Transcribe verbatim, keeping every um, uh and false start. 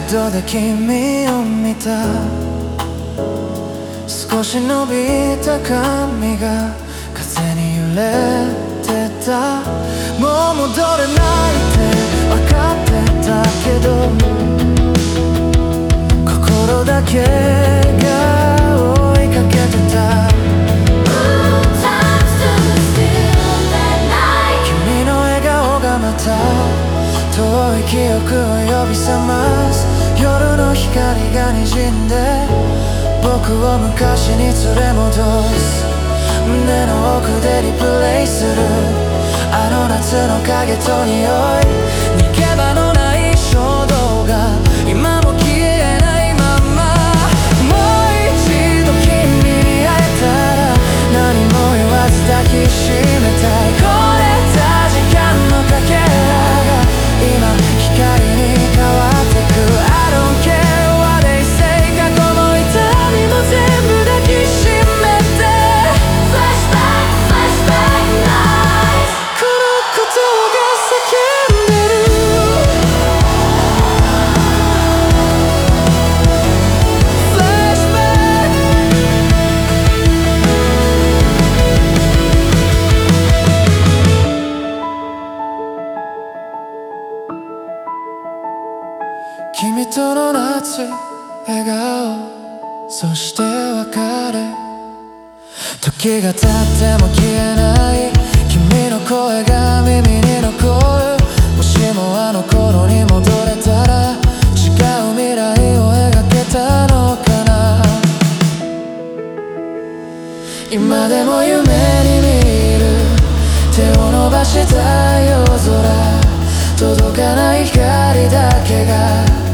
ドで君を見た。少し伸びた髪が風に揺れてた。もう戻れないって分かってたけど、心だけが追いかけてた。君の笑顔がまた遠い記憶を呼び覚ます。夜の光が滲んで僕を昔に連れ戻す。胸の奥でリプレイするあの夏の影と匂い。逃げ場のない衝動が今も消えないまま。もう一度君に会えたら何も言わず抱きしめたい。これた時間のかけらが今光に変わってく。 I don't care what they say。 過去も痛みも全部抱きしめて Flashback, flashback nights。 このことが叫んでる。 Flashback。 君との夏、笑顔、そして別れ。時が経っても消えない君の声が耳に残る。もしもあの頃に戻れたら違う未来を描けたのかな。今でも夢に見る手を伸ばした夜空、届かない光だけが